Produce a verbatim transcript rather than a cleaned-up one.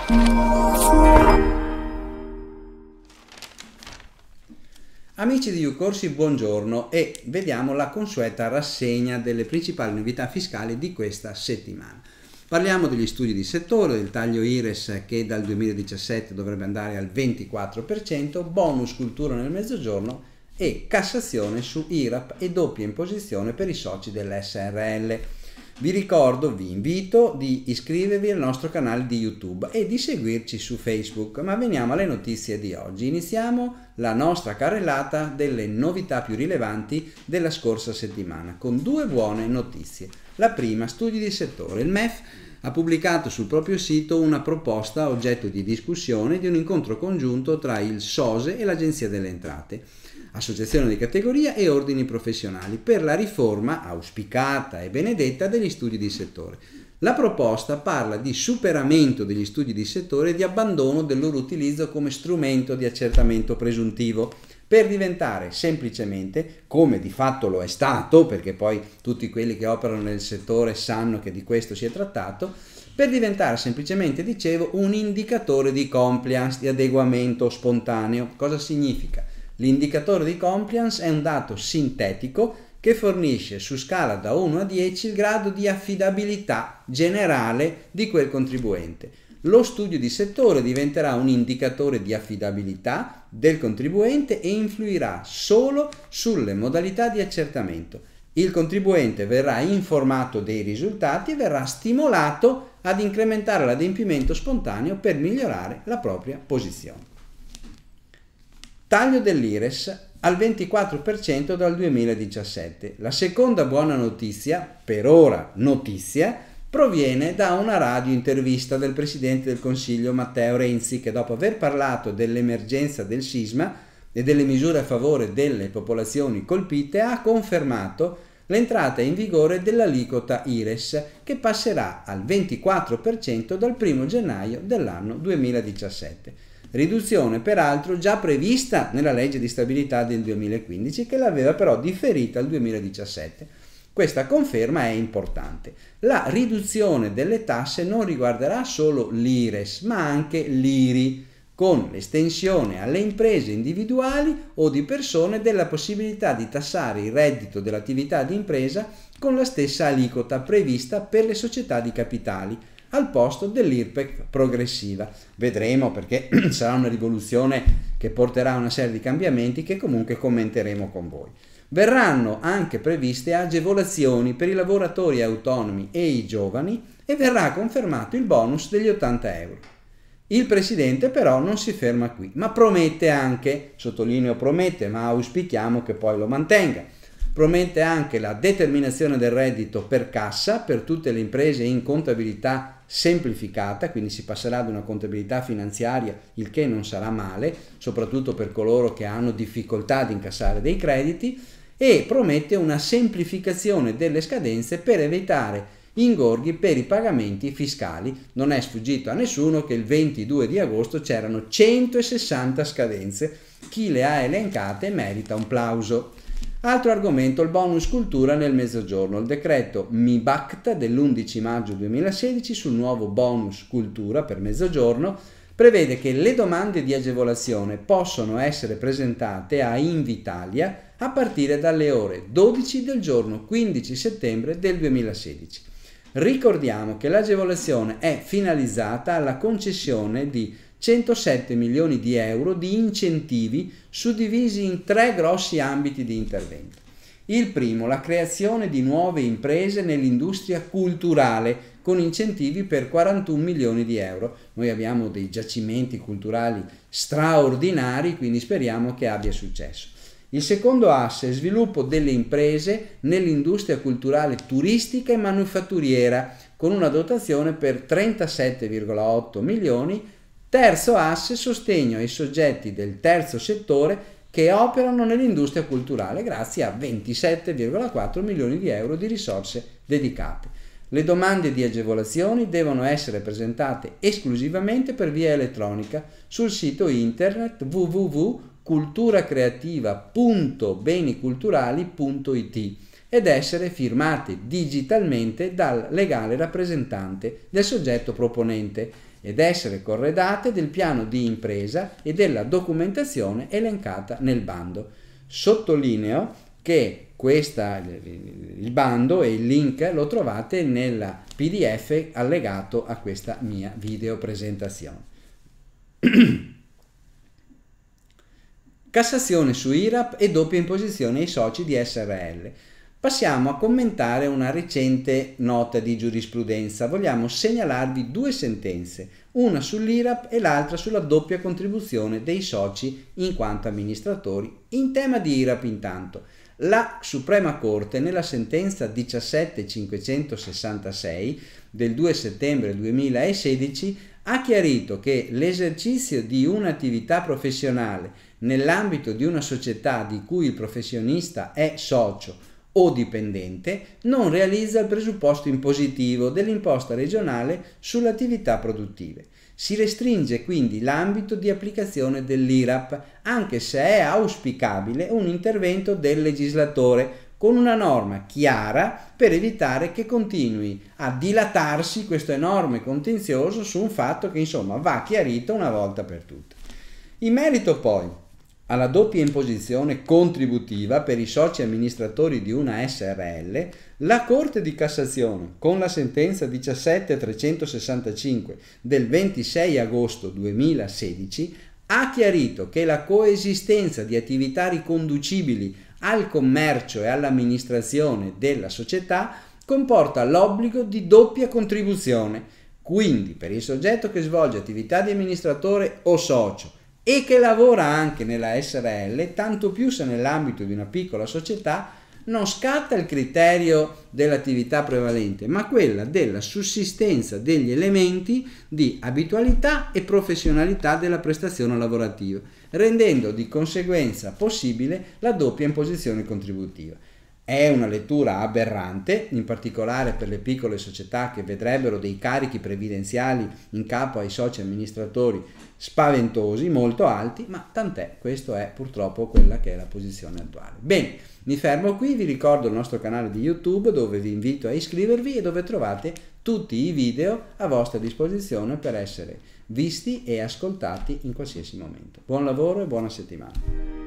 Amici di YouCorsi, buongiorno e vediamo la consueta rassegna delle principali novità fiscali di questa settimana. Parliamo degli studi di settore, del taglio I R E S che dal duemiladiciassette dovrebbe andare al ventiquattro per cento, bonus cultura nel mezzogiorno e Cassazione su I R A P e doppia imposizione per i soci dell'S R L. Vi ricordo, vi invito di iscrivervi al nostro canale di YouTube e di seguirci su Facebook, ma veniamo alle notizie di oggi. Iniziamo la nostra carrellata delle novità più rilevanti della scorsa settimana con due buone notizie. La prima, studi di settore. Il M E F ha pubblicato sul proprio sito una proposta oggetto di discussione di un incontro congiunto tra il S O S E e l'Agenzia delle Entrate, associazione di categoria e ordini professionali, per la riforma auspicata e benedetta degli studi di settore. La proposta parla di superamento degli studi di settore e di abbandono del loro utilizzo come strumento di accertamento presuntivo, per diventare semplicemente, come di fatto lo è stato, perché poi tutti quelli che operano nel settore sanno che di questo si è trattato, per diventare semplicemente, dicevo, un indicatore di compliance, di adeguamento spontaneo. Cosa significa? L'indicatore di compliance è un dato sintetico che fornisce su scala da uno a dieci il grado di affidabilità generale di quel contribuente. Lo studio di settore diventerà un indicatore di affidabilità del contribuente e influirà solo sulle modalità di accertamento. Il contribuente verrà informato dei risultati e verrà stimolato ad incrementare l'adempimento spontaneo per migliorare la propria posizione. Taglio dell'I R E S al ventiquattro per cento dal duemiladiciassette. La seconda buona notizia, per ora notizia, proviene da una radio intervista del Presidente del Consiglio Matteo Renzi, che dopo aver parlato dell'emergenza del sisma e delle misure a favore delle popolazioni colpite ha confermato l'entrata in vigore dell'aliquota I R E S che passerà al ventiquattro per cento dal primo gennaio dell'anno duemiladiciassette. Riduzione peraltro già prevista nella legge di stabilità del duemilaquindici, che l'aveva però differita al duemiladiciassette. Questa conferma è importante. La riduzione delle tasse non riguarderà solo l'I R E S ma anche l'I R I, con l'estensione alle imprese individuali o di persone della possibilità di tassare il reddito dell'attività di impresa con la stessa aliquota prevista per le società di capitali, al posto dell'I R P E C progressiva. Vedremo, perché sarà una rivoluzione che porterà a una serie di cambiamenti che comunque commenteremo con voi. Verranno anche previste agevolazioni per i lavoratori autonomi e i giovani e verrà confermato il bonus degli ottanta euro. Il Presidente però non si ferma qui, ma promette anche, sottolineo promette, ma auspichiamo che poi lo mantenga, promette anche la determinazione del reddito per cassa per tutte le imprese in contabilità semplificata, quindi si passerà ad una contabilità finanziaria, il che non sarà male, soprattutto per coloro che hanno difficoltà ad incassare dei crediti, e promette una semplificazione delle scadenze per evitare ingorghi per i pagamenti fiscali. Non è sfuggito a nessuno che il ventidue di agosto c'erano centosessanta scadenze. Chi le ha elencate merita un plauso. Altro argomento, il bonus cultura nel mezzogiorno. Il decreto MIBACT dell'undici maggio duemilasedici sul nuovo bonus cultura per mezzogiorno prevede che le domande di agevolazione possono essere presentate a Invitalia a partire dalle ore dodici del giorno quindici settembre del duemilasedici. Ricordiamo che l'agevolazione è finalizzata alla concessione di centosette milioni di euro di incentivi suddivisi in tre grossi ambiti di intervento. Il primo, la creazione di nuove imprese nell'industria culturale con incentivi per quarantuno milioni di euro. Noi abbiamo dei giacimenti culturali straordinari, quindi speriamo che abbia successo. Il secondo asse, sviluppo delle imprese nell'industria culturale turistica e manufatturiera con una dotazione per trentasette virgola otto milioni. Terzo asse, sostegno ai soggetti del terzo settore che operano nell'industria culturale grazie a ventisette virgola quattro milioni di euro di risorse dedicate. Le domande di agevolazioni devono essere presentate esclusivamente per via elettronica sul sito internet w w w punto culturacreativa punto beniculturali punto i t ed essere firmate digitalmente dal legale rappresentante del soggetto proponente ed essere corredate del piano di impresa e della documentazione elencata nel bando. Sottolineo che questa, il bando e il link lo trovate nel P D F allegato a questa mia video presentazione. Cassazione su I R A P e doppia imposizione ai soci di S R L. Passiamo a commentare una recente nota di giurisprudenza. Vogliamo segnalarvi due sentenze, una sull'I R A P e l'altra sulla doppia contribuzione dei soci in quanto amministratori. In tema di I R A P intanto, la Suprema Corte nella sentenza diciassette cinquecentosessantasei del due settembre duemilasedici ha chiarito che l'esercizio di un'attività professionale nell'ambito di una società di cui il professionista è socio o dipendente non realizza il presupposto impositivo dell'imposta regionale sulle attività produttive. Si restringe quindi l'ambito di applicazione dell'I R A P, anche se è auspicabile un intervento del legislatore con una norma chiara per evitare che continui a dilatarsi questo enorme contenzioso su un fatto che insomma va chiarito una volta per tutte. In merito poi alla doppia imposizione contributiva per i soci amministratori di una S R L, la Corte di Cassazione, con la sentenza diciassette trecentosessantacinque del ventisei agosto duemilasedici, ha chiarito che la coesistenza di attività riconducibili al commercio e all'amministrazione della società comporta l'obbligo di doppia contribuzione. Quindi, per il soggetto che svolge attività di amministratore o socio e che lavora anche nella S R L, tanto più se nell'ambito di una piccola società, non scatta il criterio dell'attività prevalente, ma quella della sussistenza degli elementi di abitualità e professionalità della prestazione lavorativa, rendendo di conseguenza possibile la doppia imposizione contributiva. È una lettura aberrante, in particolare per le piccole società che vedrebbero dei carichi previdenziali in capo ai soci amministratori spaventosi, molto alti, ma tant'è, questo è purtroppo quella che è la posizione attuale. Bene, mi fermo qui, vi ricordo il nostro canale di YouTube dove vi invito a iscrivervi e dove trovate tutti i video a vostra disposizione per essere visti e ascoltati in qualsiasi momento. Buon lavoro e buona settimana.